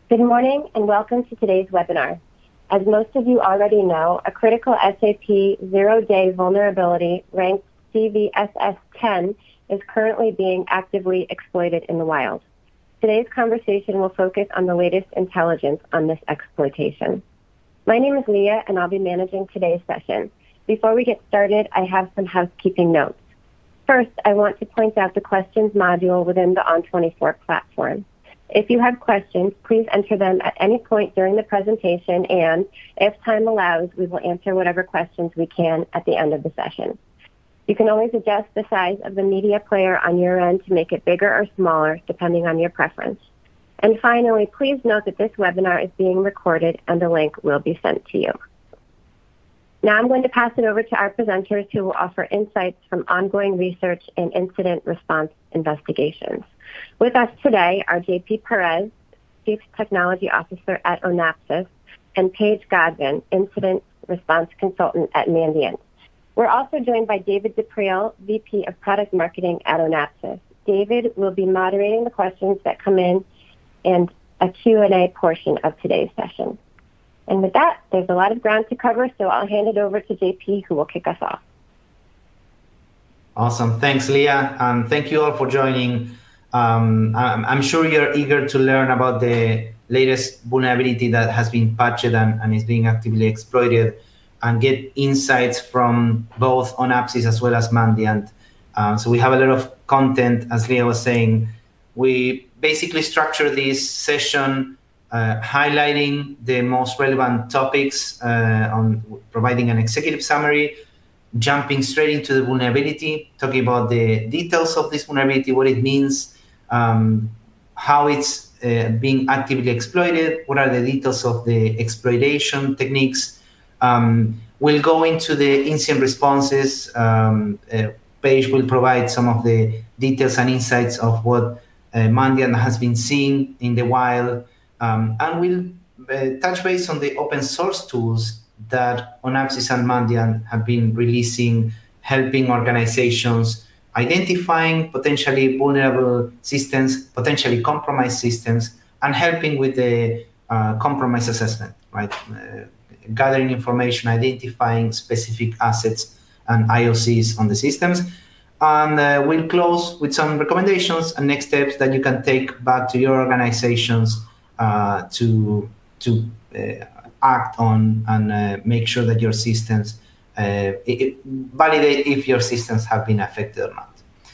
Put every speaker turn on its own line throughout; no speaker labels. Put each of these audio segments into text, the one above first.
Good morning and welcome to today's webinar. As most of you already know, a critical SAP zero-day vulnerability ranked CVSS10 is currently being actively exploited in the wild. Today's conversation will focus on the latest intelligence on this exploitation. My name is Leah and I'll be managing today's session. Before we get started, I have some housekeeping notes. First, I want to point out the questions module within the ON24 platform. If you have questions, please enter them at any point during the presentation, and if time allows, we will answer whatever questions we can at the end of the session. You can always adjust the size of the media player on your end to make it bigger or smaller, depending on your preference. And finally, please note that this webinar is being recorded and a link will be sent to you. Now I'm going to pass it over to our presenters who will offer insights from ongoing research and incident response investigations. With us today are JP Perez, Chief Technology Officer at Onapsis, and Paige Godwin, Incident Response Consultant at Mandiant. We're also joined by David DePriel, VP of Product Marketing at Onapsis. David will be moderating the questions that come in and a Q&A portion of today's session. And with that, there's a lot of ground to cover, so I'll hand it over to JP, who will kick us off.
Awesome. Thanks, Leah. And thank you all for joining. I'm sure you're eager to learn about the latest vulnerability that has been patched and is being actively exploited, and get insights from both Onapsis as well as Mandiant. So we have a lot of content, as Leah was saying. We basically structure this session highlighting the most relevant topics, on providing an executive summary, jumping straight into the vulnerability, talking about the details of this vulnerability, what it means, how it's being actively exploited, what are the details of the exploitation techniques. We'll go into the incident responses. Paige will provide some of the details and insights of what Mandiant has been seeing in the wild. And we'll touch base on the open source tools that Onapsis and Mandiant have been releasing, helping organizations identifying potentially vulnerable systems, potentially compromised systems, and helping with the compromise assessment, right? Gathering information, identifying specific assets and IOCs on the systems. And we'll close with some recommendations and next steps that you can take back to your organizations to act on and make sure that your systems validate if your systems have been affected or not.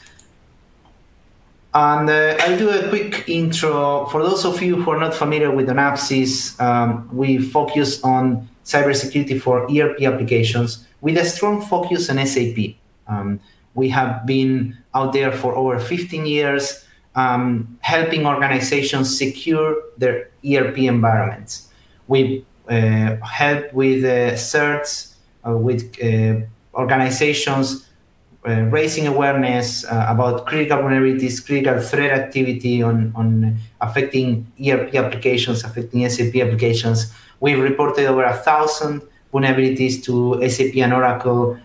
And I'll do a quick intro. For those of you who are not familiar with Onapsis, we focus on cybersecurity for ERP applications with a strong focus on SAP. We have been out there for over 15 years, helping organizations secure their ERP environments. We help with certs, with organizations raising awareness about critical vulnerabilities, critical threat activity on affecting ERP applications, affecting SAP applications. We've reported over 1,000 vulnerabilities to SAP and Oracle,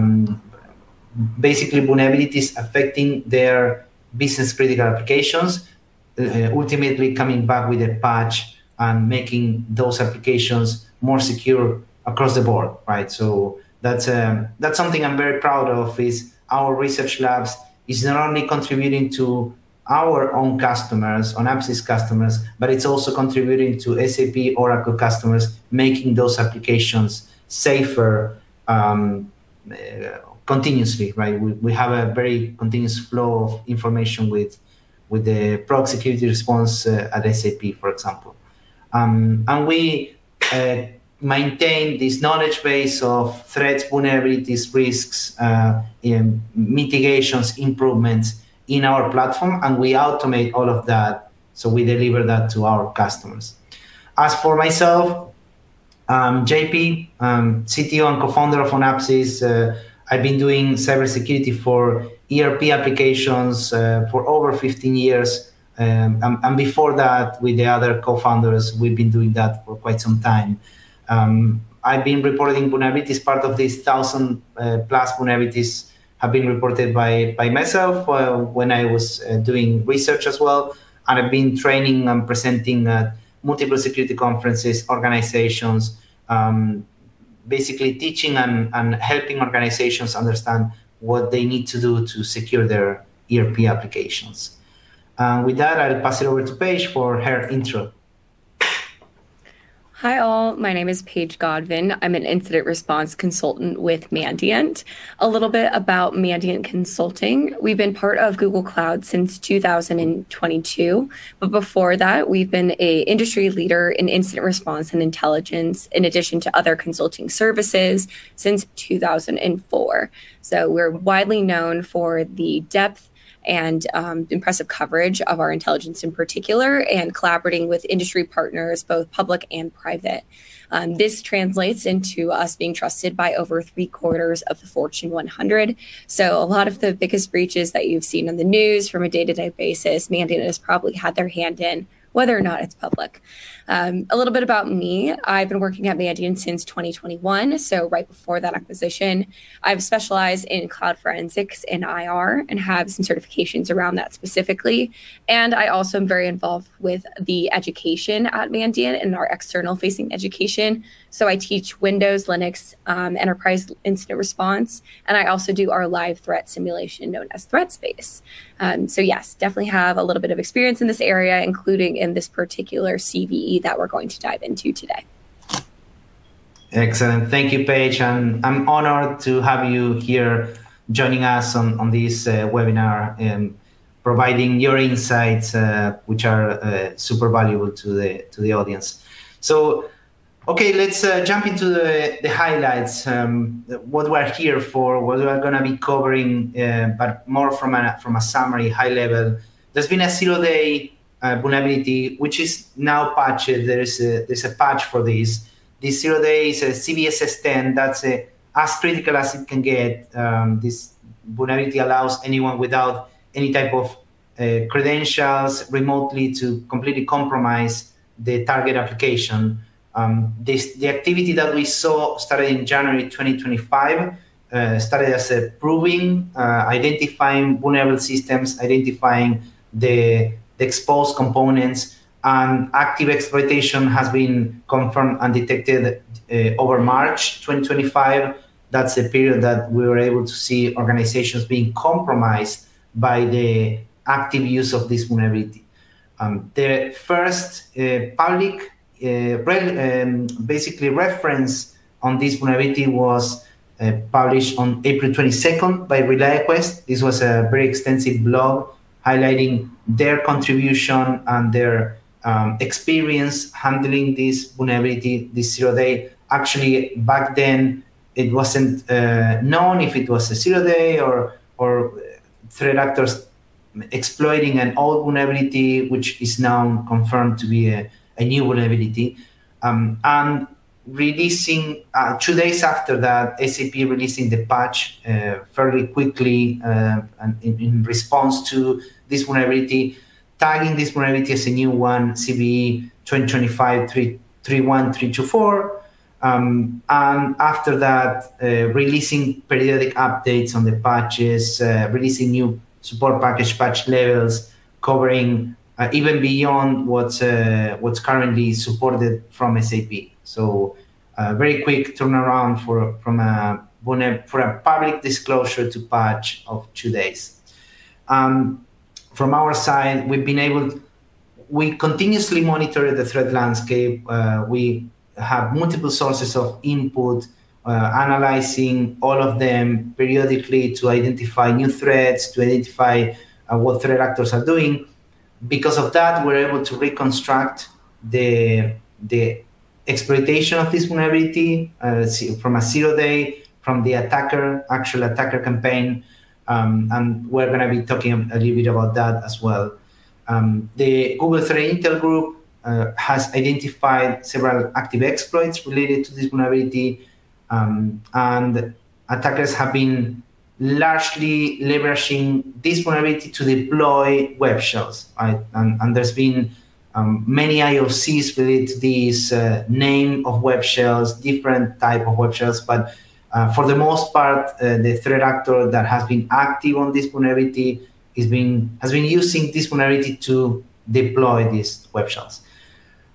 basically vulnerabilities affecting their business critical applications, ultimately coming back with a patch and making those applications more secure across the board, right? So that's something I'm very proud of, is our research labs is not only contributing to our own customers, Onapsis customers, but it's also contributing to SAP Oracle customers, making those applications safer continuously, right? We have a very continuous flow of information with the product security response at SAP, for example. And we maintain this knowledge base of threats, vulnerabilities, risks, mitigations, improvements in our platform, and we automate all of that, so we deliver that to our customers. As for myself, JP, CTO and co-founder of Onapsis. I've been doing cybersecurity for ERP applications for over 15 years. And before that, with the other co-founders, we've been doing that for quite some time. I've been reporting vulnerabilities. Part of these 1,000 plus vulnerabilities have been reported by myself when I was doing research as well. And I've been training and presenting at multiple security conferences, organizations, basically teaching and helping organizations understand what they need to do to secure their ERP applications. With that, I'll pass it over to Paige for her intro.
Hi all, my name is Paige Godwin. I'm an incident response consultant with Mandiant. A little bit about Mandiant Consulting. We've been part of Google Cloud since 2022, but before that, we've been an industry leader in incident response and intelligence, in addition to other consulting services since 2004. So we're widely known for the depth and impressive coverage of our intelligence in particular, and collaborating with industry partners, both public and private. This translates into us being trusted by over 3/4 of the Fortune 100. So a lot of the biggest breaches that you've seen on the news from a day-to-day basis, Mandiant has probably had their hand in, whether or not it's public. A little bit about me. I've been working at Mandiant since 2021, so right before that acquisition. I've specialized in cloud forensics and IR and have some certifications around that specifically. And I also am very involved with the education at Mandiant and our external-facing education. So I teach Windows, Linux, enterprise incident response, and I also do our live threat simulation known as ThreatSpace. So yes, definitely have a little bit of experience in this area, including in this particular CVE that we're going to dive into today.
Excellent. Thank you, Paige. And I'm honored to have you here joining us on this webinar and providing your insights, which are super valuable to the audience. So, okay, let's jump into the highlights, what we're here for, what we're going to be covering, but more from a summary, high level. There's been a zero-day vulnerability, which is now patched. There's a patch for this. This 0 day is a CVSS10. That's as critical as it can get. This vulnerability allows anyone without any type of credentials remotely to completely compromise the target application. The activity that we saw started in January 2025, started as a proving, identifying vulnerable systems, identifying the exposed components, and active exploitation has been confirmed and detected over March 2025. That's the period that we were able to see organizations being compromised by the active use of this vulnerability. The first public basically reference on this vulnerability was published on April 22nd by ReliaQuest. This was a very extensive blog highlighting their contribution and their experience handling this vulnerability, this 0 day. Actually, back then, it wasn't known if it was a 0 day or threat actors exploiting an old vulnerability, which is now confirmed to be a new vulnerability. And releasing 2 days after that, SAP releasing the patch fairly quickly in response to this vulnerability, tagging this vulnerability as a new one, CVE 2025-31324. And after that, releasing periodic updates on the patches, releasing new support package patch levels, covering even beyond what's currently supported from SAP. So very quick turnaround for a public disclosure to patch of 2 days. From our side, we continuously monitor the threat landscape. We have multiple sources of input, analyzing all of them periodically to identify new threats, to identify what threat actors are doing. Because of that, we're able to reconstruct the exploitation of this vulnerability from a 0 day, from the actual attacker campaign. And we're going to be talking a little bit about that as well. The Google Threat Intel Group has identified several active exploits related to this vulnerability, and attackers have been largely leveraging this vulnerability to deploy web shells. Right? And there's been many IOCs related to this name of web shells, different type of web shells, but for the most part, the threat actor that has been active on this vulnerability has been using this vulnerability to deploy these web shells.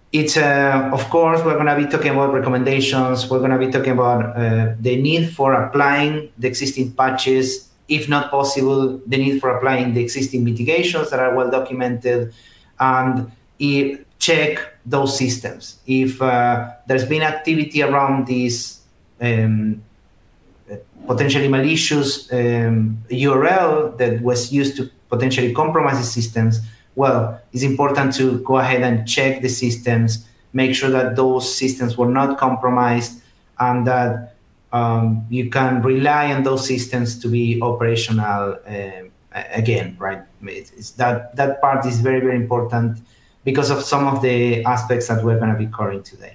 It's, of course, we're going to be talking about recommendations. We're going to be talking about the need for applying the existing patches, if not possible, the need for applying the existing mitigations that are well documented, and check those systems. If there's been activity around these potentially malicious URL that was used to potentially compromise the systems, well, it's important to go ahead and check the systems, make sure that those systems were not compromised, and that you can rely on those systems to be operational again, right? It's that part is very, very important because of some of the aspects that we're going to be covering today.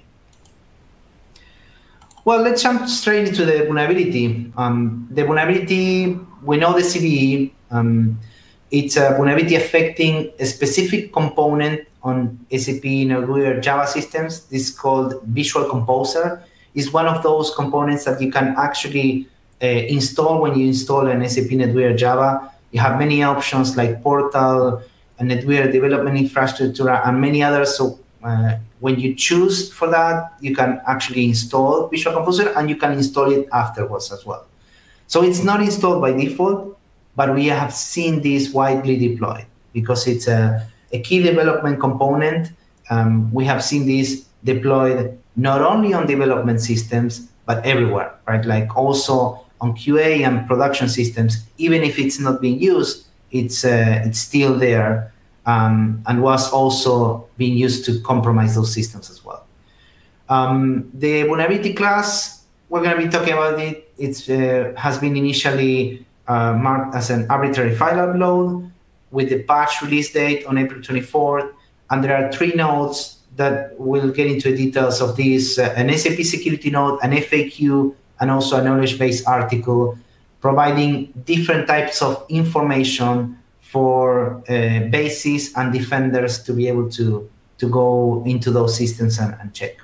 Well, let's jump straight into the vulnerability. The vulnerability, we know the CVE. It's a vulnerability affecting a specific component on SAP Netweaver Java systems. This is called Visual Composer. It's one of those components that you can actually install when you install an SAP Netweaver Java. You have many options like Portal, and Netweaver Development Infrastructure, and many others. So when you choose for that, you can actually install Visual Composer, and you can install it afterwards as well. So it's not installed by default, but we have seen this widely deployed because it's a key development component. We have seen this deployed not only on development systems, but everywhere, right? Like also on QA and production systems. Even if it's not being used, it's still there, and was also being used to compromise those systems as well. The vulnerability class, we're going to be talking about it. It has been initially marked as an arbitrary file upload with the patch release date on April 24th. And there are 3 nodes that will get into the details of this, an SAP security node, an FAQ, and also a knowledge base article providing different types of information for bases and defenders to be able to go into those systems and check.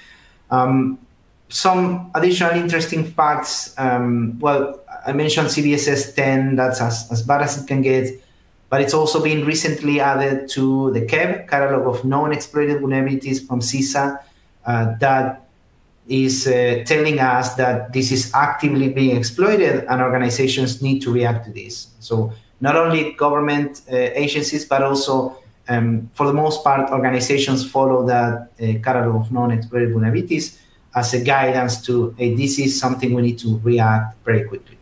Some additional interesting facts. Well, I mentioned CVSS 10, that's as bad as it can get, but it's also been recently added to the CEV, Catalog of Known Exploited Vulnerabilities from CISA, that is telling us that this is actively being exploited and organizations need to react to this. So not only government agencies, but also, for the most part, organizations follow that Catalog of Known Exploited Vulnerabilities as a guidance to, hey, this is something we need to react very quickly.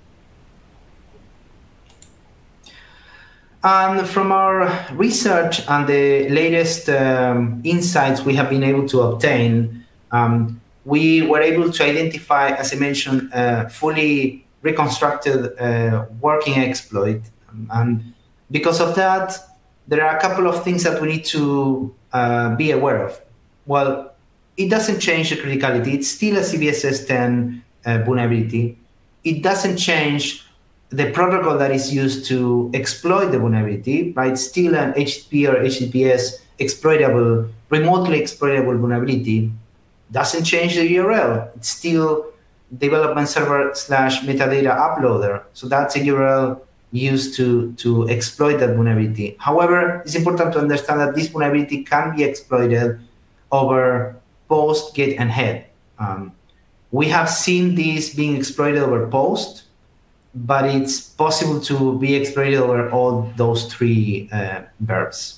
And from our research and the latest insights we have been able to obtain, we were able to identify, as I mentioned, fully reconstructed working exploit. And because of that, there are a couple of things that we need to be aware of. Well, it doesn't change the criticality. It's still a CVSS 10 vulnerability. It doesn't change the protocol that is used to exploit the vulnerability, right? It's still an HTTP or HTTPS exploitable, remotely exploitable vulnerability. Doesn't change the URL. It's still development server / metadata uploader. So that's a URL used to exploit that vulnerability. However, it's important to understand that this vulnerability can be exploited over post, get, and head. We have seen this being exploited over post, but it's possible to be exploited over all those 3 verbs.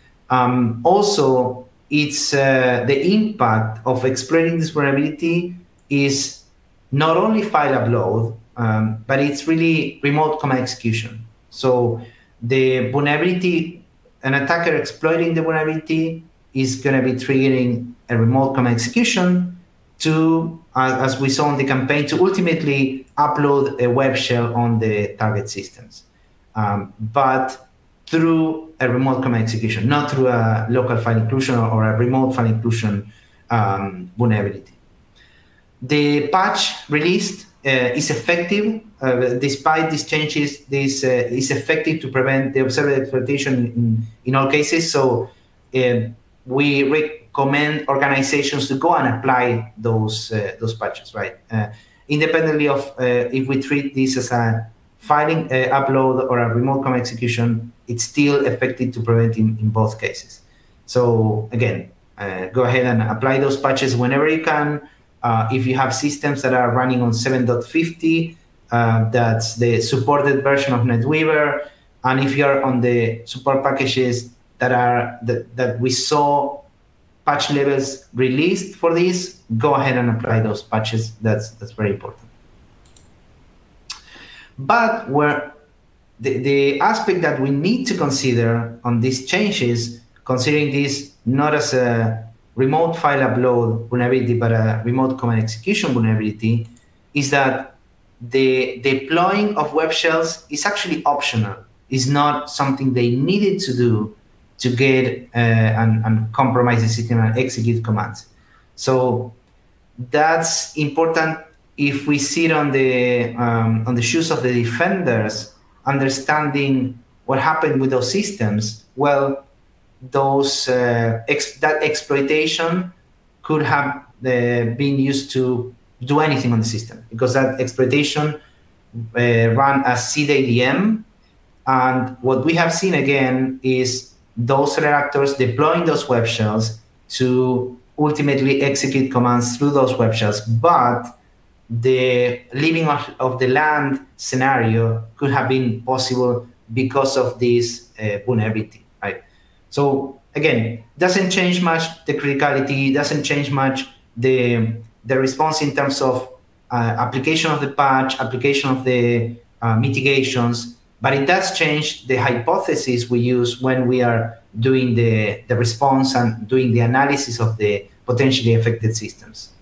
Also, it's the impact of exploiting this vulnerability is not only file upload, but it's really remote command execution. So the vulnerability, an attacker exploiting the vulnerability is going to be triggering a remote command execution to, as we saw in the campaign, to ultimately upload a web shell on the target systems, but through a remote command execution, not through a local file inclusion or a remote file inclusion vulnerability. The patch released is effective. Despite these changes, this is effective to prevent the observed exploitation in all cases. So we recommend organizations to go and apply those patches, right? Independently of if we treat this as a filing upload or a remote command execution, it's still effective to prevent in both cases. So again, go ahead and apply those patches whenever you can. If you have systems that are running on 7.50, that's the supported version of NetWeaver. And if you're on the support packages that we saw patch levels released for this, go ahead and apply those patches. That's very important. But where the aspect that we need to consider on these changes, considering this not as a remote file upload vulnerability, but a remote command execution vulnerability, is that the deploying of web shells is actually optional. It's not something they needed to do to get and compromise the system and execute commands. So that's important if we sit on the shoes of the defenders, understanding what happened with those systems. Well, that exploitation could have been used to do anything on the system, because that exploitation ran as CDADM. And what we have seen again is those threat actors deploying those web shells to ultimately execute commands through those web shells. But the leaving of the land scenario could have been possible because of this vulnerability, right? So again, doesn't change much the criticality, doesn't change much the response in terms of application of the patch, application of the mitigations, but it does change the hypothesis we use when we are doing the response and doing the analysis of the potentially affected systems.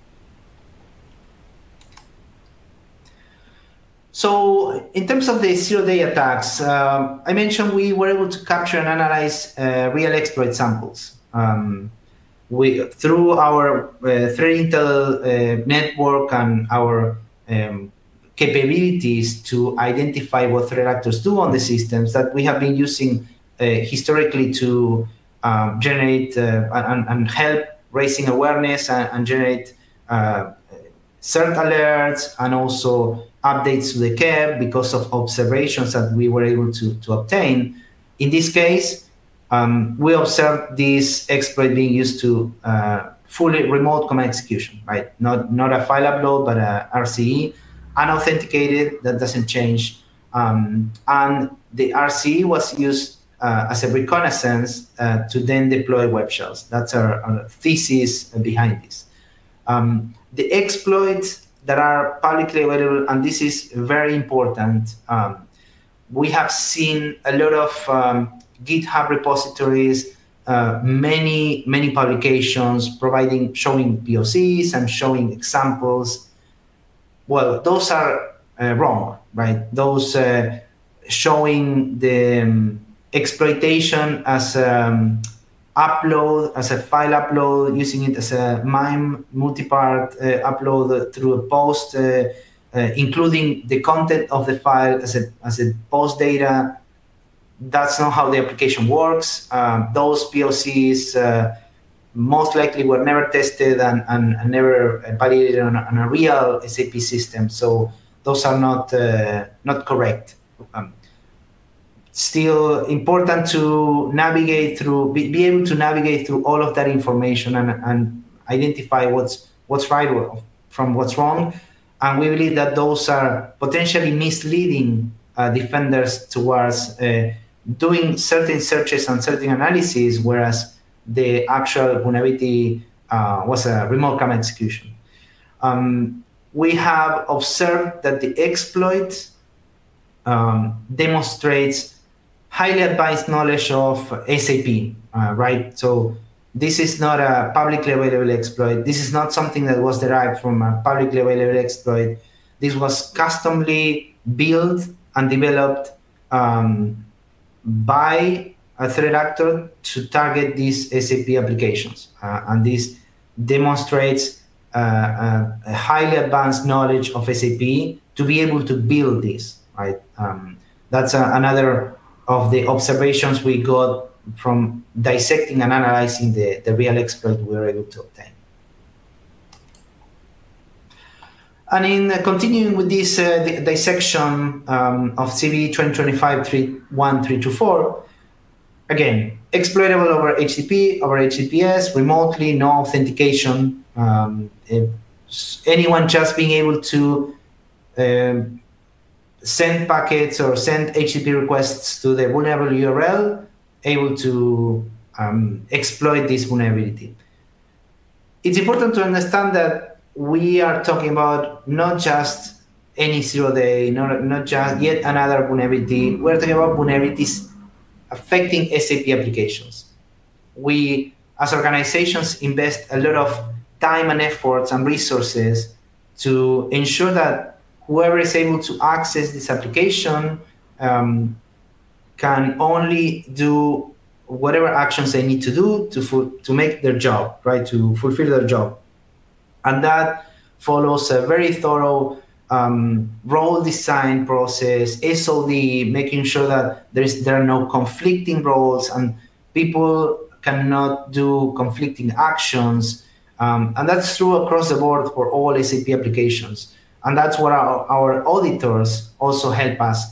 So in terms of the zero-day attacks, I mentioned we were able to capture and analyze real exploit samples. Through our threat intel network and our capabilities to identify what threat actors do on the systems that we have been using historically to generate and help raising awareness and generate CERT alerts and also updates to the KEP because of observations that we were able to obtain. In this case, we observed this exploit being used to fully remote command execution, right? Not a file upload, but a RCE, unauthenticated, that doesn't change. And the RCE was used as a reconnaissance to then deploy web shells. That's our thesis behind this. The exploits that are publicly available, and this is very important, we have seen a lot of GitHub repositories, many publications showing POCs and showing examples. Well, those are wrong, right? Those showing the exploitation as upload, as a file upload, using it as a MIME multi-part upload through a post, including the content of the file as a post data. That's not how the application works. Those POCs most likely were never tested and never validated on a real SAP system. So those are not correct. Still important to navigate through, be able to navigate through all of that information and identify what's right from what's wrong. And we believe that those are potentially misleading defenders towards doing certain searches and certain analyses, whereas the actual vulnerability was a remote command execution. We have observed that the exploit demonstrates highly advanced knowledge of SAP, right? So this is not a publicly available exploit. This is not something that was derived from a publicly available exploit. This was customly built and developed by a threat actor to target these SAP applications. And this demonstrates a highly advanced knowledge of SAP to be able to build this, right? That's another of the observations we got from dissecting and analyzing the real exploit we were able to obtain. And in continuing with this dissection of CVE 2025-31324, again, exploitable over HTTP, over HTTPS, remotely, no authentication. Anyone just being able to send packets or send HTTP requests to the vulnerable URL, able to exploit this vulnerability. It's important to understand that we are talking about not just any zero-day, not just yet another vulnerability. We're talking about vulnerabilities affecting SAP applications. We, as organizations, invest a lot of time and efforts and resources to ensure that whoever is able to access this application can only do whatever actions they need to do to make their job, right, to fulfill their job. And that follows a very thorough role design process, SOD, making sure that there are no conflicting roles and people cannot do conflicting actions. And that's true across the board for all SAP applications. And that's what our auditors also help us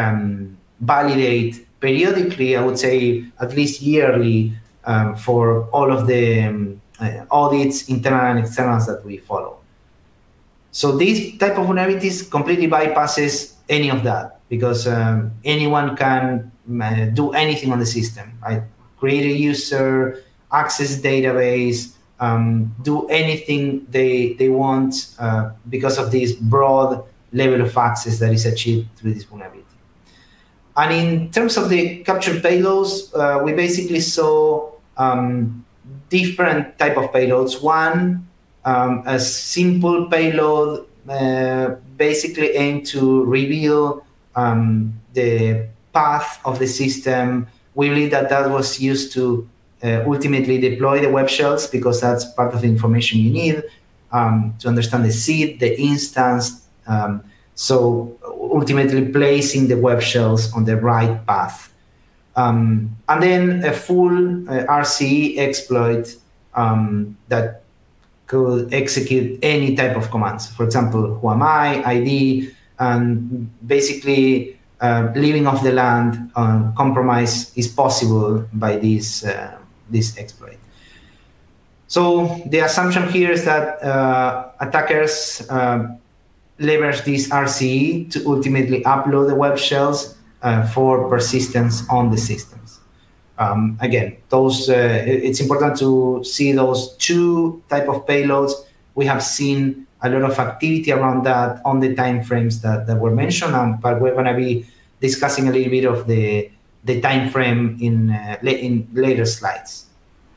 validate periodically, I would say at least yearly, for all of the audits, internal and externals that we follow. So this type of vulnerabilities completely bypasses any of that because anyone can do anything on the system, right? Create a user, access database, do anything they want because of this broad level of access that is achieved through this vulnerability. And in terms of the captured payloads, we basically saw different type of payloads. One, a simple payload basically aimed to reveal the path of the system. We believe that was used to ultimately deploy the web shells because that's part of the information you need to understand the seed, the instance. So ultimately placing the web shells on the right path. And then a full RCE exploit that could execute any type of commands. For example, who am I, ID, and basically living off the land compromise is possible by this exploit. So the assumption here is that attackers leverage this RCE to ultimately upload the web shells for persistence on the systems. Again, those it's important to see those two type of payloads. We have seen a lot of activity around that on the timeframes that were mentioned, but we're going to be discussing a little bit of the time frame in later slides.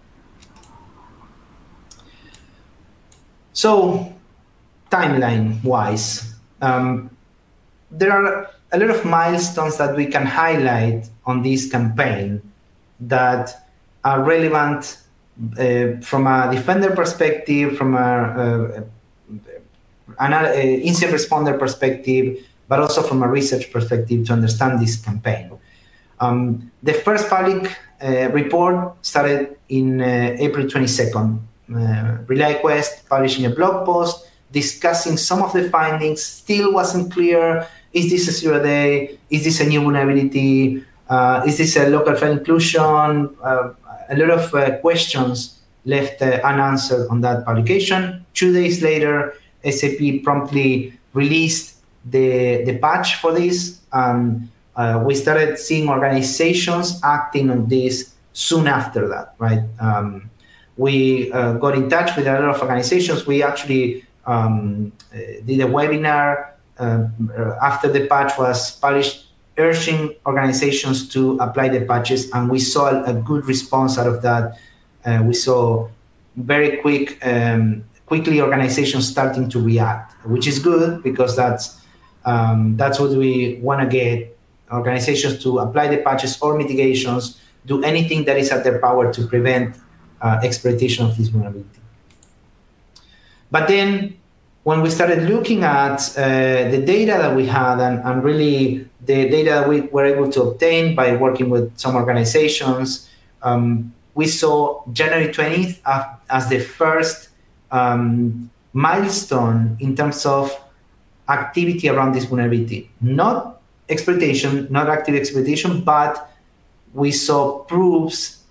So, timeline-wise, there are a lot of milestones that we can highlight on this campaign that are relevant from a defender perspective, from an incident responder perspective, but also from a research perspective to understand this campaign. The first public report started in April 22nd. RelayQuest publishing a blog post discussing some of the findings. Still wasn't clear, is this a zero-day? Is this a new vulnerability? Is this a local file inclusion? A lot of questions left unanswered on that publication. 2 days later, SAP promptly released the patch for this. We started seeing organizations acting on this soon after that, right? We got in touch with a lot of organizations. We actually did a webinar after the patch was published, urging organizations to apply the patches, and we saw a good response out of that. We saw very quickly organizations starting to react, which is good because that's what we want to get, organizations to apply the patches or mitigations, do anything that is at their power to prevent exploitation of this vulnerability. But then when we started looking at the data that we had and really the data that we were able to obtain by working with some organizations, we saw January 20th as the first milestone in terms of activity around this vulnerability. Not exploitation, not active exploitation, but we saw proofs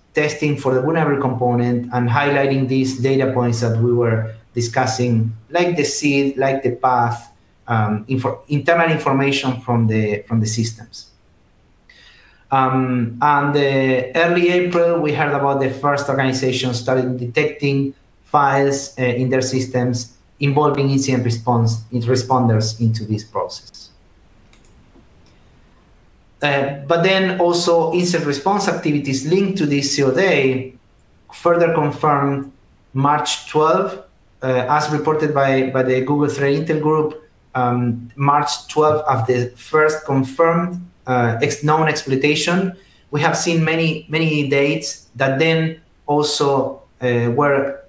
testing for the vulnerable component and highlighting these data points that we were discussing, like the seed, like the path, internal information from the systems. And early April, we heard about the first organization started detecting files in their systems involving incident responders into this process. But then also incident response activities linked to this 0 day further confirmed March 12, as reported by the Google Threat Intel Group, March 12 of the first confirmed known exploitation. We have seen many dates that then also were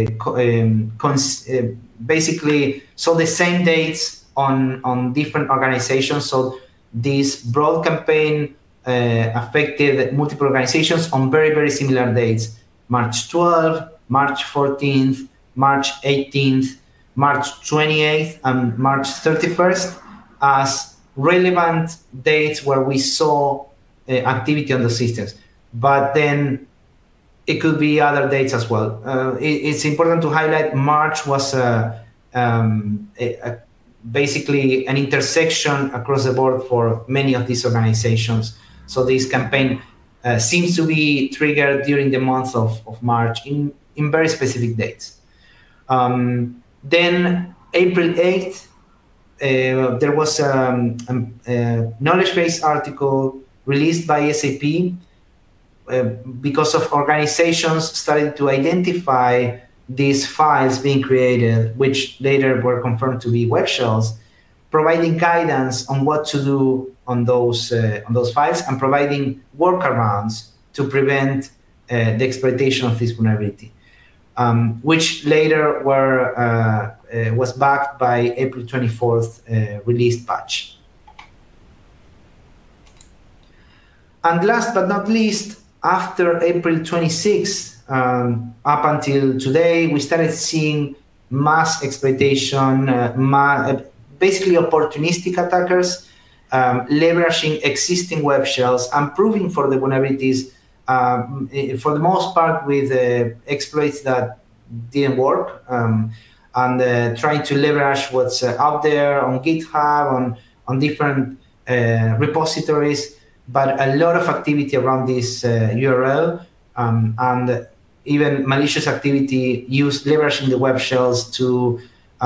basically, so the same dates on different organizations. So this broad campaign affected multiple organizations on very similar dates: March 12, March 14th, March 18th, March 28th, and March 31st as relevant dates where we saw activity on the systems. But then it could be other dates as well. It's important to highlight March was basically an intersection across the board for many of these organizations. So this campaign seems to be triggered during the month of March in very specific dates. Then April 8th, there was a knowledge base article released by SAP because of organizations started to identify these files being created, which later were confirmed to be web shells, providing guidance on what to do on those files and providing workarounds to prevent the exploitation of this vulnerability, which later was backed by April 24th released patch. And last but not least, after April 26th, up until today, we started seeing mass exploitation, basically opportunistic attackers leveraging existing web shells and proving for the vulnerabilities, for the most part with exploits that didn't work, and trying to leverage what's out there on GitHub, on different repositories, but a lot of activity around this URL, and even malicious activity leveraging the web shells to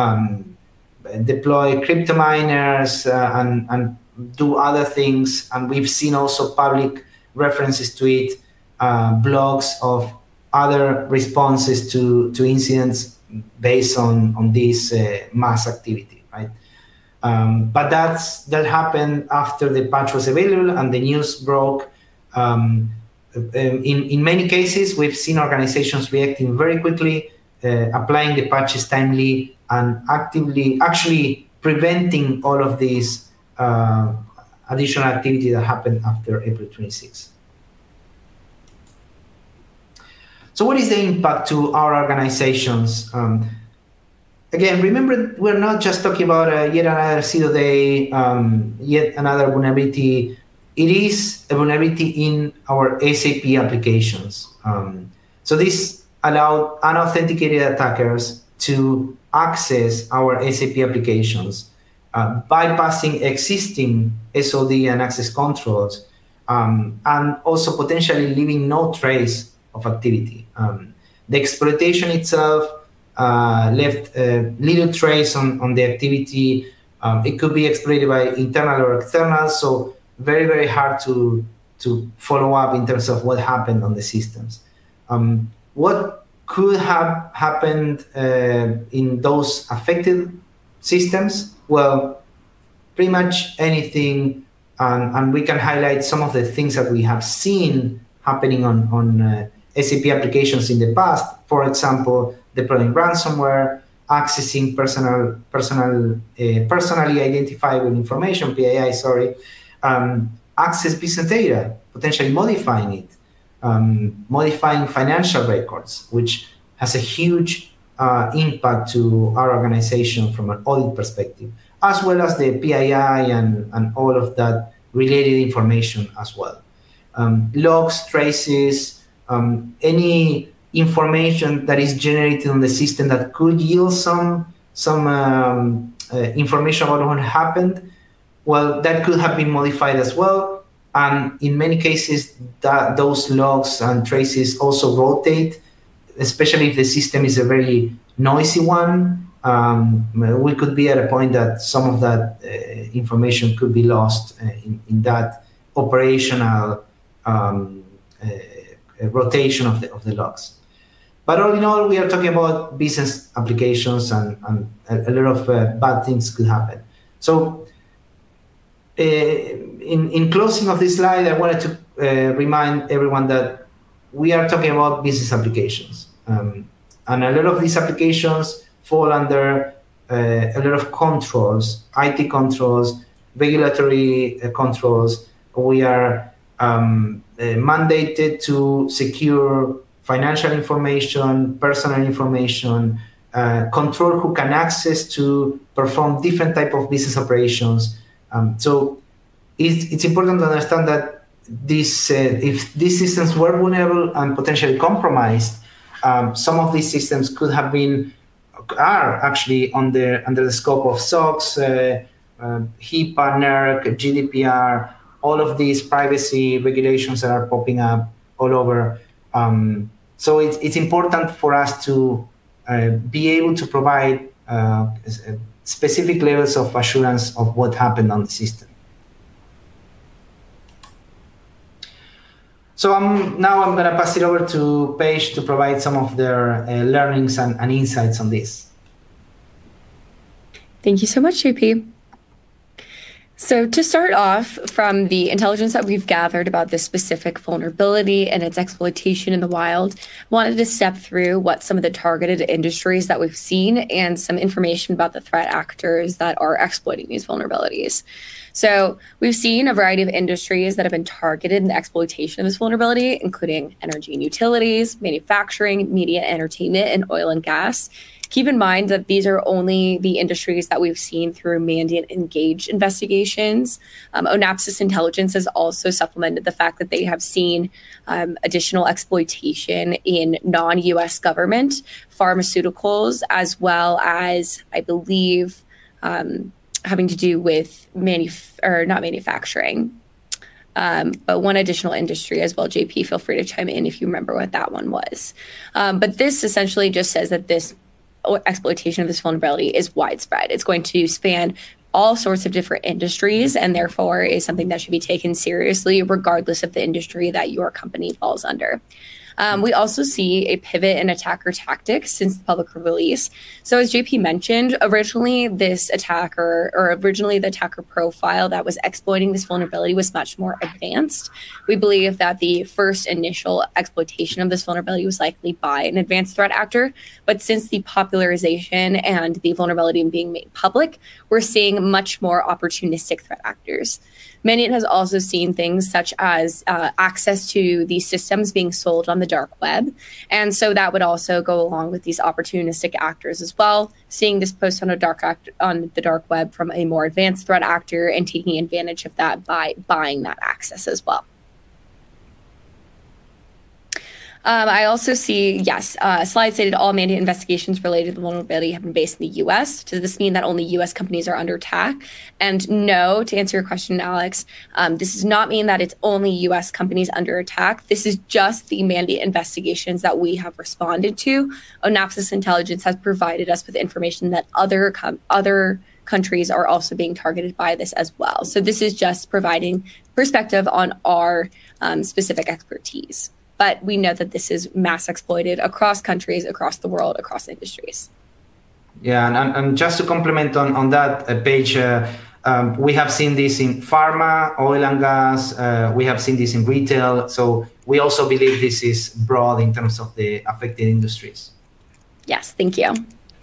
deploy crypto miners and do other things. And we've seen also public references to it, blogs of other responses to incidents based on this mass activity, right? But that happened after the patch was available and the news broke. In many cases, we've seen organizations reacting very quickly, applying the patches timely, and actually preventing all of these additional activity that happened after April 26th. So what is the impact to our organizations? Again, remember, we're not just talking about yet another 0 day, yet another vulnerability. It is a vulnerability in our SAP applications. So this allowed unauthenticated attackers to access our SAP applications, bypassing existing SOD and access controls, and also potentially leaving no trace of activity. The exploitation itself left little trace on the activity. It could be exploited by internal or external, so very hard to follow up in terms of what happened on the systems. What could have happened in those affected systems? Well, pretty much anything, and we can highlight some of the things that we have seen happening on SAP applications in the past. For example, deploying ransomware, accessing personally identifiable information, PII, access business data, potentially modifying it, modifying financial records, which has a huge impact to our organization from an audit perspective, as well as the PII and all of that related information as well. Logs, traces, any information that is generated on the system that could yield some information about what happened, well, that could have been modified as well. And in many cases, those logs and traces also rotate, especially if the system is a very noisy one. We could be at a point that some of that information could be lost in that operational rotation of the logs. But all in all, we are talking about business applications, and a lot of bad things could happen. So in closing of this slide, I wanted to remind everyone that we are talking about business applications. And a lot of these applications fall under a lot of controls, IT controls, regulatory controls. We are mandated to secure financial information, personal information, control who can access to perform different type of business operations. So it's important to understand that if these systems were vulnerable and potentially compromised, some of these systems could have are actually under the scope of SOX, HIPAA, NERC, GDPR, all of these privacy regulations that are popping up all over. So it's important for us to be able to provide specific levels of assurance of what happened on the system. So now I'm going to pass it over to Paige to provide some of their learnings and insights on this.
Thank you so much, JP. So to start off, from the intelligence that we've gathered about this specific vulnerability and its exploitation in the wild, wanted to step through what some of the targeted industries that we've seen and some information about the threat actors that are exploiting these vulnerabilities. So we've seen a variety of industries that have been targeted in the exploitation of this vulnerability, including energy and utilities, manufacturing, media, entertainment, and oil and gas. Keep in mind that these are only the industries that we've seen through Mandiant Engage investigations. Onapsis Intelligence has also supplemented the fact that they have seen additional exploitation in non-US government, pharmaceuticals, as well as, I believe, having to do with not manufacturing, but one additional industry as well. JP, feel free to chime in if you remember what that one was. But this essentially just says that this exploitation of this vulnerability is widespread. It's going to span all sorts of different industries, and therefore is something that should be taken seriously regardless of the industry that your company falls under. We also see a pivot in attacker tactics since the public release. So as JP mentioned, originally the attacker profile that was exploiting this vulnerability was much more advanced. We believe that the first initial exploitation of this vulnerability was likely by an advanced threat actor. But since the popularization and the vulnerability being made public, we're seeing much more opportunistic threat actors. Mandiant has also seen things such as access to these systems being sold on the dark web. And so that would also go along with these opportunistic actors as well, seeing this post on the dark web from a more advanced threat actor and taking advantage of that by buying that access as well. I also see, slide stated all Mandiant investigations related to the vulnerability have been based in the U.S. Does this mean that only U.S. companies are under attack? And no, to answer your question, Alex, this does not mean that it's only U.S. companies under attack. This is just the Mandiant investigations that we have responded to. Onapsis Intelligence has provided us with information that other countries are also being targeted by this as well. So this is just providing perspective on our specific expertise. But we know that this is mass exploited across countries, across the world, across industries.
Yeah, and just to complement on that page, we have seen this in pharma, oil and gas. We have seen this in retail. So we also believe this is broad in terms of the affected industries.
Yes, thank you.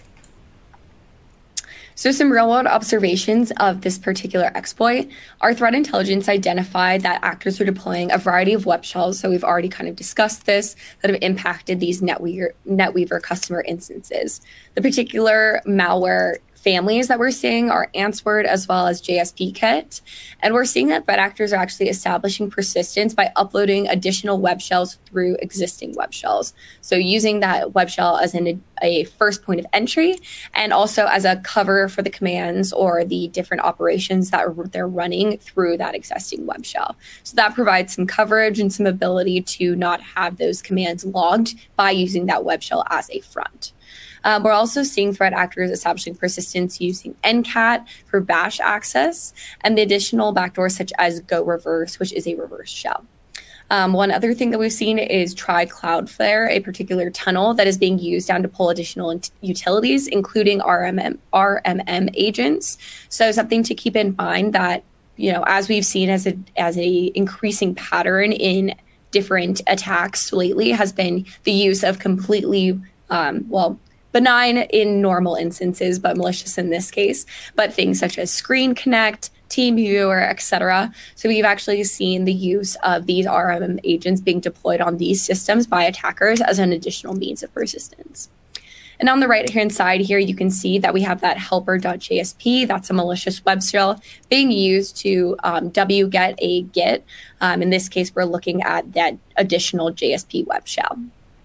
So some real-world observations of this particular exploit. Our threat intelligence identified that actors are deploying a variety of web shells, so we've already kind of discussed this, that have impacted these NetWeaver customer instances. The particular malware families that we're seeing are Answord as well as JSP-Kit. And we're seeing that threat actors are actually establishing persistence by uploading additional web shells through existing web shells. So using that web shell as a first point of entry, and also as a cover for the commands or the different operations that they're running through that existing web shell. So that provides some coverage and some ability to not have those commands logged by using that web shell as a front. We're also seeing threat actors establishing persistence using NCAT for bash access, and the additional backdoors such as Go Reverse, which is a reverse shell. One other thing that we've seen is try Cloudflare, a particular tunnel that is being used down to pull additional utilities, including RMM agents. So something to keep in mind that, as we've seen as a increasing pattern in different attacks lately, has been the use of completely, benign in normal instances, but malicious in this case, but things such as Screen Connect, TeamViewer, etc. So we've actually seen the use of these RMM agents being deployed on these systems by attackers as an additional means of persistence. And on the right-hand side here, you can see that we have that helper.jsp. That's a malicious web shell being used to wget a Git. In this case, we're looking at that additional JSP web shell.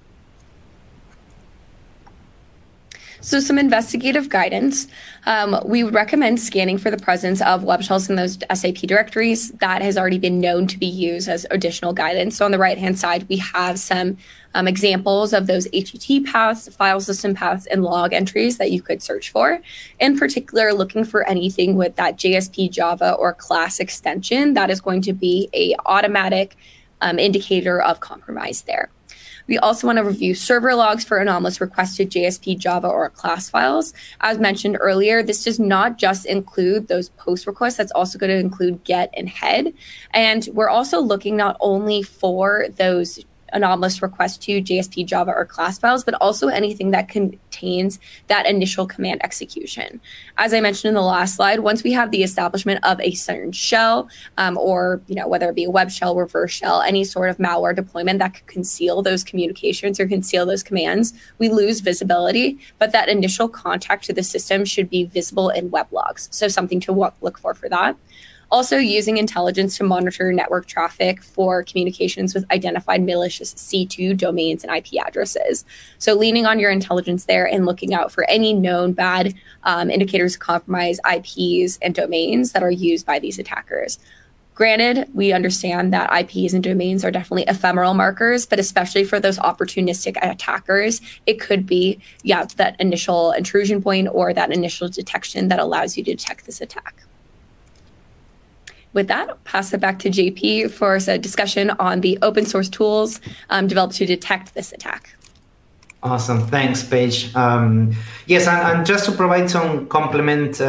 So some investigative guidance. We would recommend scanning for the presence of web shells in those SAP directories. That has already been known to be used as additional guidance. So on the right-hand side, we have some examples of those HTTP paths, file system paths, and log entries that you could search for. In particular, looking for anything with that JSP Java or class extension, that is going to be an automatic indicator of compromise there. We also want to review server logs for anomalous requested JSP Java or class files. As mentioned earlier, this does not just include those post requests, that's also going to include get and head. And we're also looking not only for those anomalous requests to JSP Java or class files, but also anything that contains that initial command execution. As I mentioned in the last slide, once we have the establishment of a certain shell, or whether it be a web shell, reverse shell, any sort of malware deployment that could conceal those communications or conceal those commands, we lose visibility, but that initial contact to the system should be visible in web logs. So something to look for that. Also using intelligence to monitor network traffic for communications with identified malicious C2 domains and IP addresses. So leaning on your intelligence there and looking out for any known bad indicators of compromise IPs and domains that are used by these attackers. Granted, we understand that IPs and domains are definitely ephemeral markers, but especially for those opportunistic attackers, it could be, that initial intrusion point or that initial detection that allows you to detect this attack. With that, I'll pass it back to JP for a discussion on the open source tools developed to detect this attack.
Awesome. Thanks, Paige. Yes, and just to provide some complement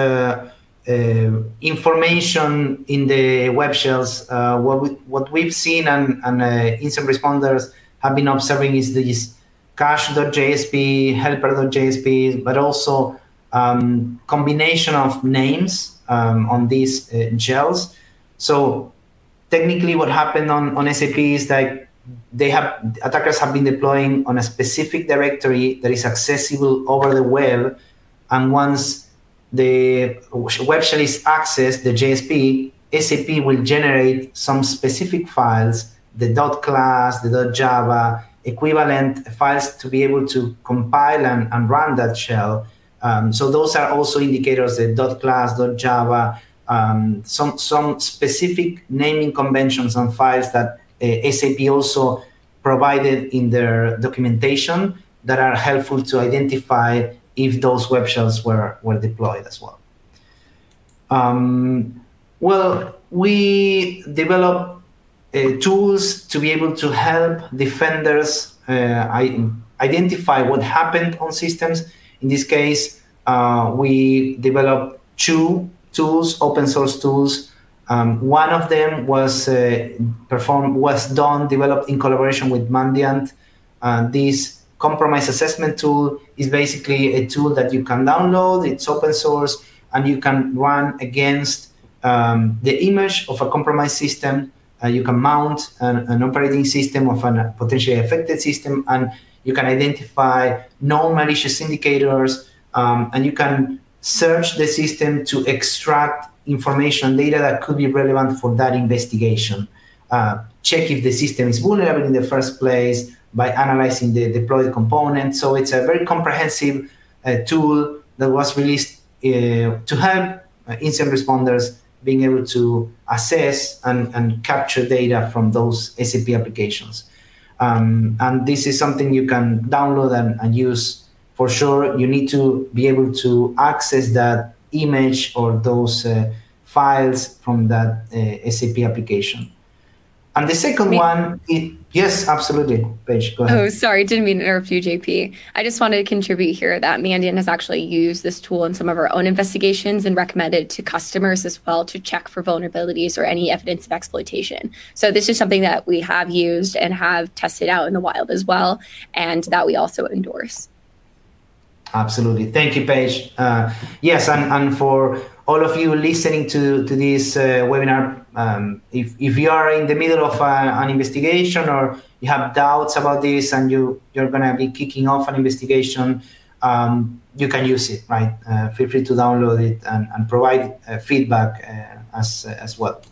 information in the web shells, what we've seen and incident responders have been observing is this cache.jsp, helper.jsp, but also combination of names on these shells. So technically what happened on SAP is that attackers have been deploying on a specific directory that is accessible over the web. And once the web shell is accessed, the JSP, SAP will generate some specific files, the .class, the .java, equivalent files to be able to compile and run that shell. So those are also indicators, the .class, .java, some specific naming conventions on files that SAP also provided in their documentation that are helpful to identify if those web shells were deployed as well. Well, we develop tools to be able to help defenders identify what happened on systems. In this case, we developed two tools, open source tools. One of them was developed in collaboration with Mandiant. This compromise assessment tool is basically a tool that you can download. It's open source, and you can run against the image of a compromised system. You can mount an operating system of a potentially affected system, and you can identify known malicious indicators, and you can search the system to extract information, data that could be relevant for that investigation. Check if the system is vulnerable in the first place by analyzing the deployed components. So it's a very comprehensive tool that was released to help incident responders being able to assess and capture data from those SAP applications. And this is something you can download and use. For sure, you need to be able to access that image or those files from that SAP application. And the second one, yes, absolutely. Paige, go ahead.
Oh, sorry, didn't mean to interrupt you, JP. I just wanted to contribute here that Mandiant has actually used this tool in some of our own investigations and recommended to customers as well to check for vulnerabilities or any evidence of exploitation. So this is something that we have used and have tested out in the wild as well, and that we also endorse.
Absolutely. Thank you, Paige. Yes, and for all of you listening to this webinar, if you are in the middle of an investigation or you have doubts about this and you're going to be kicking off an investigation, you can use it, right? Feel free to download it and provide feedback as well.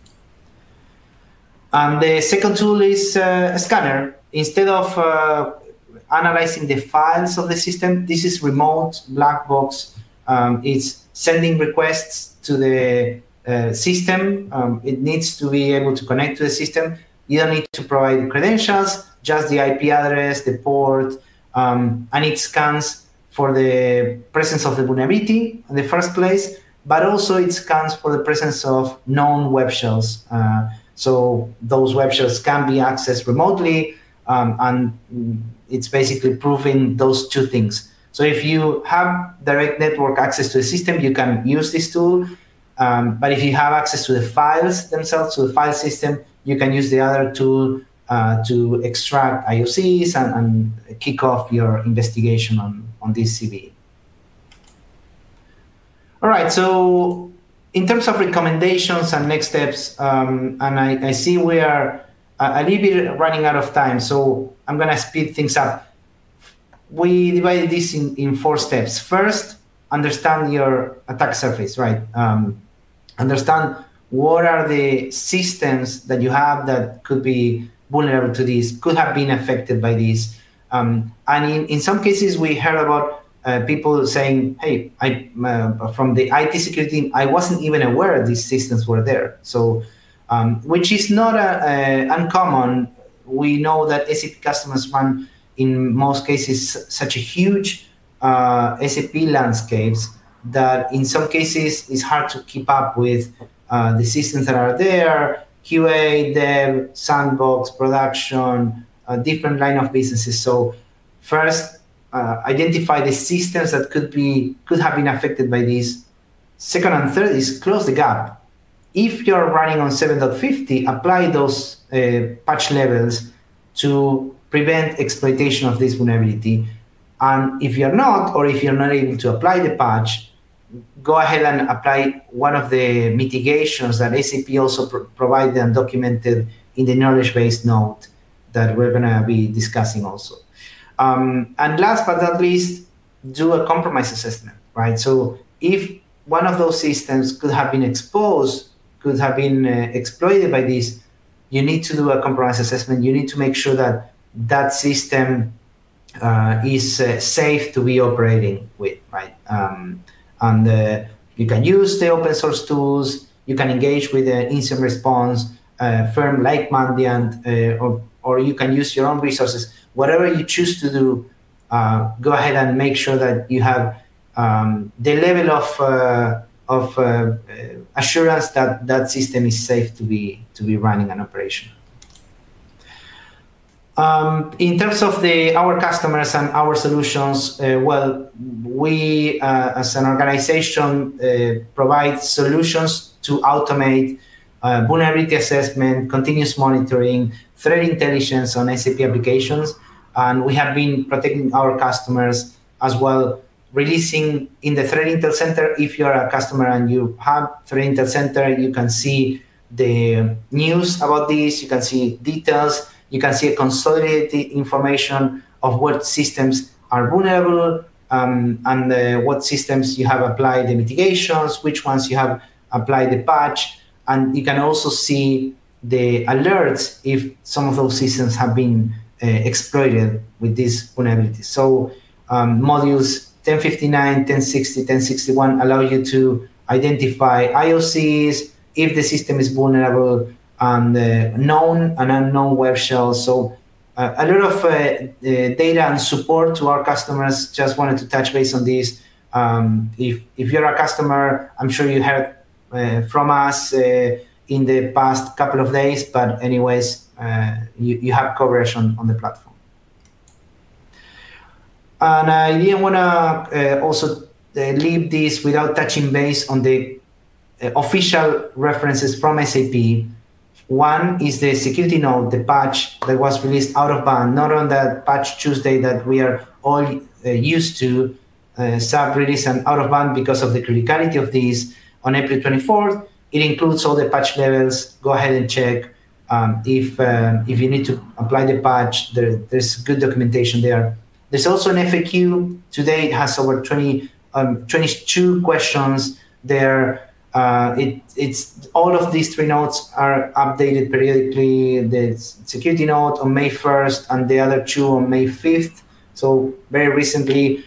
And the second tool is a scanner. Instead of analyzing the files of the system, this is remote, black box. It's sending requests to the system. It needs to be able to connect to the system. You don't need to provide credentials, just the IP address, the port, and it scans for the presence of the vulnerability in the first place, but also it scans for the presence of known web shells. So those web shells can be accessed remotely, and it's basically proving those two things. So if you have direct network access to the system, you can use this tool. But if you have access to the files themselves, to the file system, you can use the other tool to extract IOCs and kick off your investigation on this CVE. All right, so in terms of recommendations and next steps, and I see we are a little bit running out of time, so I'm going to speed things up. We divided this in 4 steps. First, understand your attack surface, right? Understand what are the systems that you have that could be vulnerable to this, could have been affected by this. And in some cases, we heard about people saying, hey, from the IT security team, I wasn't even aware these systems were there. So, which is not uncommon. We know that SAP customers run, in most cases, such a huge SAP landscapes that in some cases it's hard to keep up with the systems that are there, QA, dev, sandbox, production, different line of businesses. So first, identify the systems that could have been affected by this. Second and third is close the gap. If you're running on 7.50, apply those patch levels to prevent exploitation of this vulnerability. And if you're not, or if you're not able to apply the patch, go ahead and apply one of the mitigations that SAP also provided and documented in the knowledge base note that we're going to be discussing also. And last but not least, do a compromise assessment, right? So if one of those systems could have been exposed, could have been exploited by this, you need to do a compromise assessment. You need to make sure that that system is safe to be operating with, right? And you can use the open source tools. You can engage with the incident response firm like Mandiant, or you can use your own resources. Whatever you choose to do, go ahead and make sure that you have the level of assurance that that system is safe to be running an operation. In terms of our customers and our solutions, well, we as an organization provide solutions to automate vulnerability assessment, continuous monitoring, threat intelligence on SAP applications, and we have been protecting our customers as well, releasing in the Threat Intel Center. If you're a customer and you have Threat Intel Center, you can see the news about this, you can see details, you can see a consolidated information of what systems are vulnerable, and what systems you have applied the mitigations, which ones you have applied the patch, and you can also see the alerts if some of those systems have been exploited with these vulnerabilities. So modules 1059, 1060, 1061 allow you to identify IOCs, if the system is vulnerable, and known and unknown web shells. So a lot of data and support to our customers. Just wanted to touch base on this. If you're a customer, I'm sure you heard from us in the past couple of days, but anyways, you have coverage on the platform. And I didn't want to also leave this without touching base on the official references from SAP. One is the security note, the patch that was released out of band, not on that patch Tuesday that we are all used to, sub-release and out of band because of the criticality of this on April 24th. It includes all the patch levels. Go ahead and check. If you need to apply the patch, there's good documentation there. There's also an FAQ. Today it has over 22 questions there. It's all of these 3 notes are updated periodically. The security note on May 1st and the other 2 on May 5th. So very recently,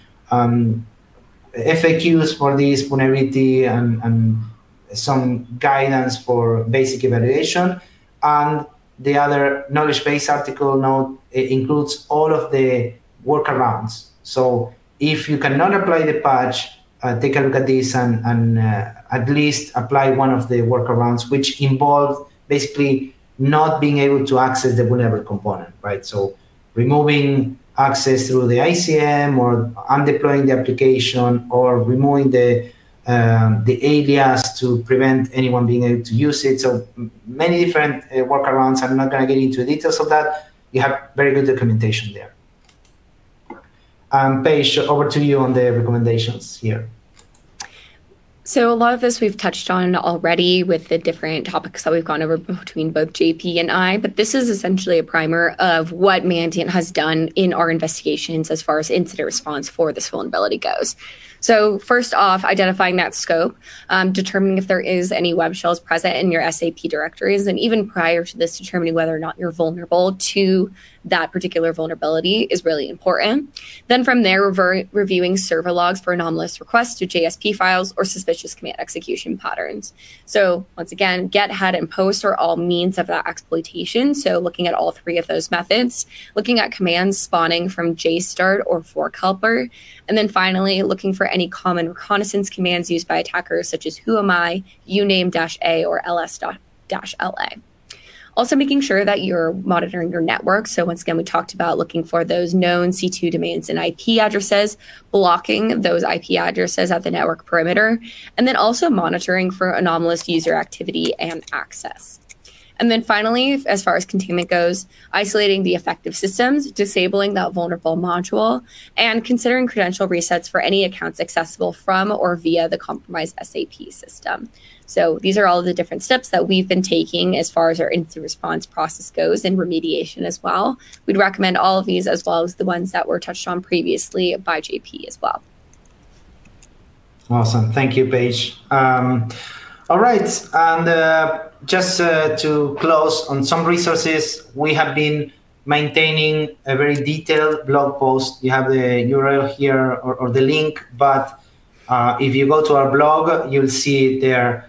FAQs for this vulnerability and some guidance for basic evaluation. And the other knowledge base article note includes all of the workarounds. So if you cannot apply the patch, take a look at this and at least apply one of the workarounds, which involve basically not being able to access the vulnerable component, right? So removing access through the ICM or undeploying the application or removing the alias to prevent anyone being able to use it. So many different workarounds. I'm not going to get into the details of that. You have very good documentation there. Paige, over to you on the recommendations here.
So a lot of this we've touched on already with the different topics that we've gone over between both JP and I, but this is essentially a primer of what Mandiant has done in our investigations as far as incident response for this vulnerability goes. So first off, identifying that scope, determining if there is any web shells present in your SAP directories, and even prior to this, determining whether or not you're vulnerable to that particular vulnerability is really important. Then from there, reviewing server logs for anomalous requests to JSP files or suspicious command execution patterns. So once again, get, head, and post are all means of that exploitation. So looking at all 3 of those methods, looking at commands spawning from JStart or fork helper, and then finally looking for any common reconnaissance commands used by attackers such as whoami, uname-a, or ls-la. Also making sure that you're monitoring your network. So once again, we talked about looking for those known C2 domains and IP addresses, blocking those IP addresses at the network perimeter, and then also monitoring for anomalous user activity and access. And then finally, as far as containment goes, isolating the affected systems, disabling that vulnerable module, and considering credential resets for any accounts accessible from or via the compromised SAP system. So these are all of the different steps that we've been taking as far as our incident response process goes and remediation as well. We'd recommend all of these as well as the ones that were touched on previously by JP as well.
Awesome. Thank you, Paige. All right. And just to close on some resources, we have been maintaining a very detailed blog post. You have the URL here or the link, but if you go to our blog, you'll see it there.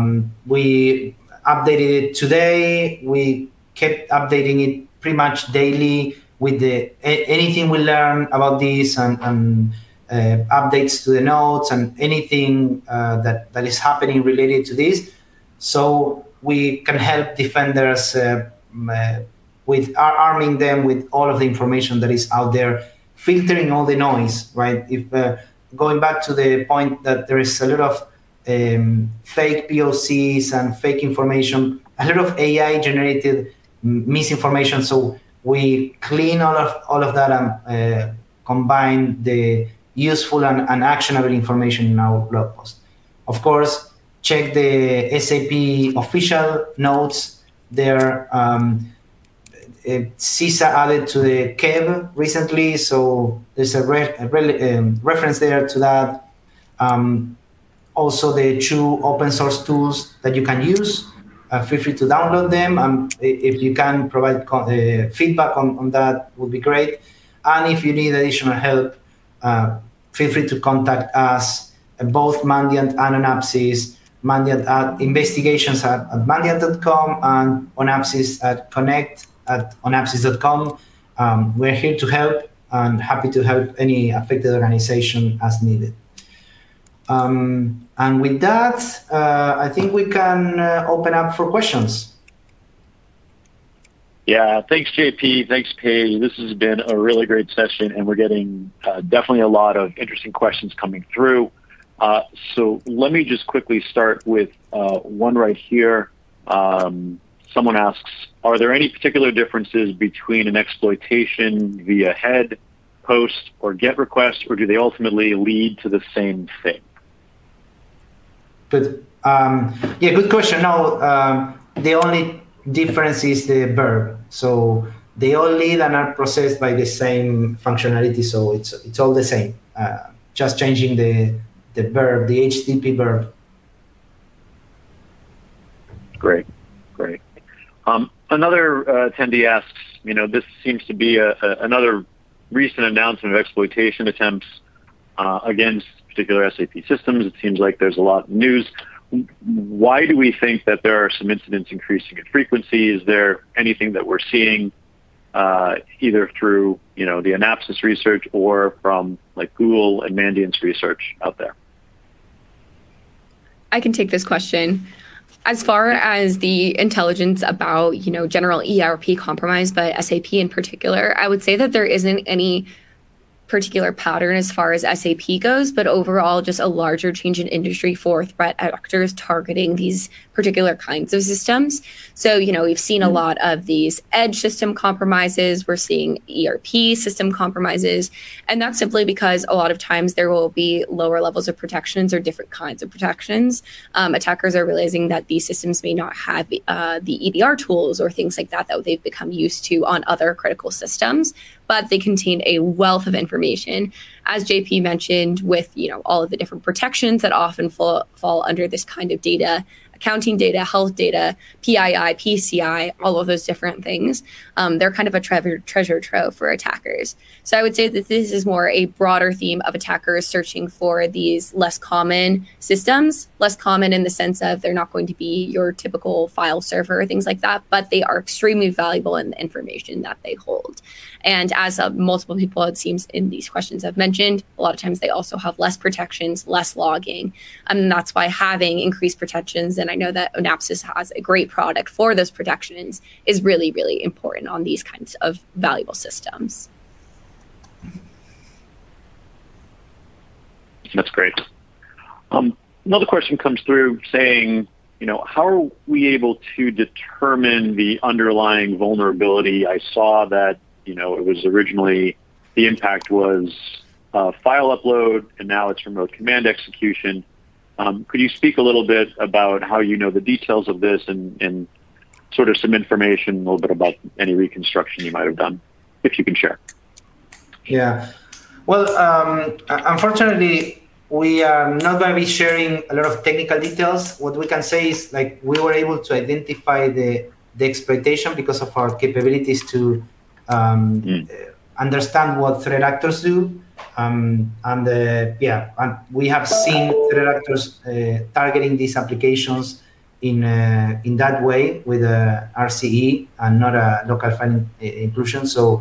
We updated it today. We kept updating it pretty much daily with anything we learn about this and updates to the notes and anything that is happening related to this. So we can help defenders with arming them with all of the information that is out there, filtering all the noise, right? If going back to the point that there is a lot of fake POCs and fake information, a lot of AI generated misinformation. So we clean all of that and combine the useful and actionable information in our blog post. Of course, check the SAP official notes there. CISA added to the KEV recently, so there's a reference there to that. Also, the two open source tools that you can use, feel free to download them. If you can provide feedback on that, would be great. And if you need additional help, feel free to contact us, both Mandiant and Onapsis. Mandiant at investigations at mandiant.com and Onapsis at connect@onapsis.com. We're here to help and happy to help any affected organization as needed. And with that, I think we can open up for questions.
Yeah, thanks, JP. Thanks, Paige. This has been a really great session, and we're getting definitely a lot of interesting questions coming through. So let me just quickly start with one right here. Someone asks, are there any particular differences between an exploitation via head, post, or GET request, or do they ultimately lead to the same thing?
Good. Yeah, good question. No, the only difference is the verb. So they all lead and are processed by the same functionality. So it's all the same. Just changing the verb, the HTTP verb.
Great, great. Another attendee asks, this seems to be another recent announcement of exploitation attempts against particular SAP systems. It seems like there's a lot of news. Why do we think that there are some incidents increasing in frequency? Is there anything that we're seeing either through the Onapsis research or from like Google and Mandiant's research out there?
I can take this question. As far as the intelligence about, general ERP compromise by SAP in particular, I would say that there isn't any particular pattern as far as SAP goes, but overall just a larger change in industry for threat actors targeting these particular kinds of systems. So, we've seen a lot of these edge system compromises. We're seeing ERP system compromises. And that's simply because a lot of times there will be lower levels of protections or different kinds of protections. Attackers are realizing that these systems may not have the EDR tools or things like that they've become used to on other critical systems, but they contain a wealth of information, as JP mentioned, with all of the different protections that often fall under this kind of data, accounting data, health data, PII, PCI, all of those different things. They're kind of a treasure trove for attackers. So I would say that this is more a broader theme of attackers searching for these less common systems, less common in the sense of they're not going to be your typical file server or things like that, but they are extremely valuable in the information that they hold. And as multiple people, it seems, in these questions have mentioned, a lot of times they also have less protections, less logging. And that's why having increased protections, and I know that Onapsis has a great product for those protections, is really, really important on these kinds of valuable systems.
That's great. Another question comes through saying, how are we able to determine the underlying vulnerability? I saw that it was originally, the impact was file upload, and now it's remote command execution. Could you speak a little bit about how the details of this and sort of some information, a little bit about any reconstruction you might have done, if you can share?
Yeah. Well, unfortunately, we are not going to be sharing a lot of technical details. What we can say is, we were able to identify the exploitation because of our capabilities to understand what threat actors do. And we have seen threat actors targeting these applications in that way with a RCE and not a local file inclusion. So,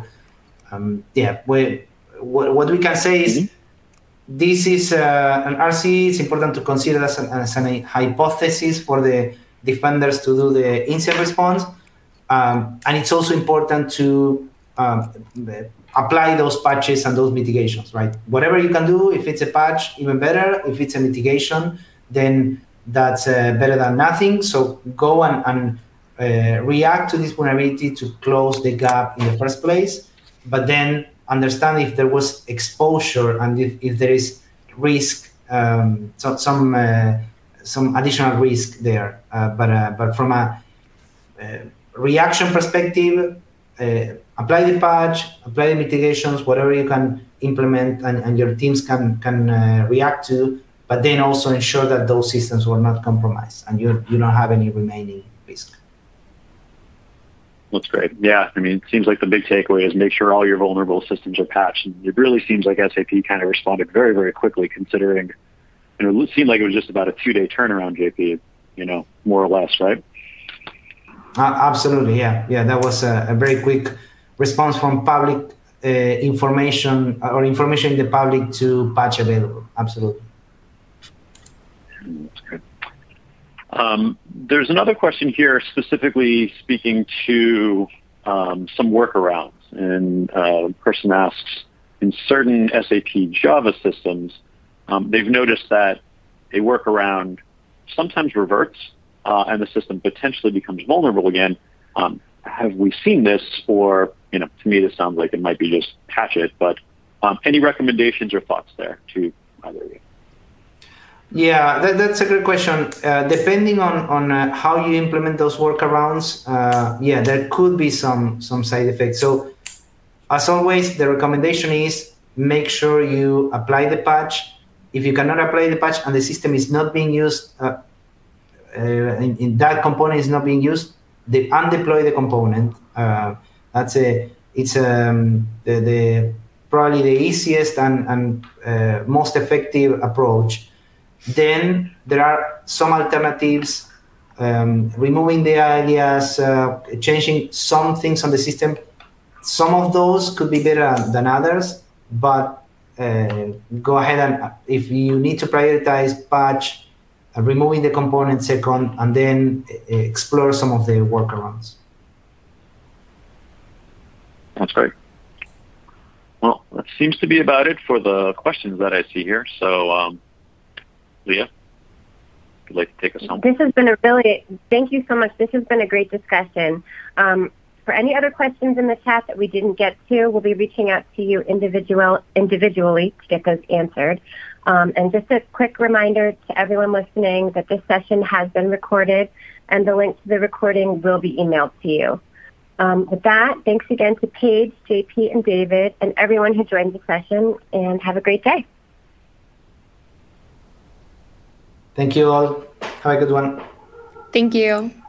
what we can say is this is an RCE. It's important to consider as a hypothesis for the defenders to do the incident response. And it's also important to apply those patches and those mitigations, right? Whatever you can do, if it's a patch, even better. If it's a mitigation, then that's better than nothing. So go and react to this vulnerability to close the gap in the first place, but then understand if there was exposure and if there is risk, some additional risk there. But from a reaction perspective, apply the patch, apply the mitigations, whatever you can implement and your teams can react to, but then also ensure that those systems were not compromised and you don't have any remaining risk.
That's great. Yeah, I mean, it seems like the big takeaway is make sure all your vulnerable systems are patched. And it really seems like SAP kind of responded very, very quickly, considering, it seemed like it was just about a 2-day turnaround, JP, more or less, right?
Absolutely, yeah. That was a very quick response from public information or information in the public to patch available. Absolutely.
That's good. There's another question here specifically speaking to some workarounds. And the person asks, in certain SAP Java systems, they've noticed that a workaround sometimes reverts and the system potentially becomes vulnerable again. Have we seen this? Or, to me, this sounds like it might be just patch it. But any recommendations or thoughts there to either of you?
Yeah, that's a great question. Depending on how you implement those workarounds, there could be some side effects. So, as always, the recommendation is make sure you apply the patch. If you cannot apply the patch and the system is not being used, in that component is not being used, undeploy the component. It's probably the easiest and most effective approach. Then there are some alternatives, removing the alias, changing some things on the system. Some of those could be better than others, but go ahead and if you need to prioritize patch, removing the component second, and then explore some of the workarounds.
That's great. Well, that seems to be about it for the questions that I see here. So, Leah, if you'd like to take us home.
This has been thank you so much. This has been a great discussion. For any other questions in the chat that we didn't get to, we'll be reaching out to you individually to get those answered. And just a quick reminder to everyone listening that this session has been recorded and the link to the recording will be emailed to you. With that, thanks again to Paige, JP, and David, and everyone who joined the session, and have a great day.
Thank you all. Have a good one.
Thank you.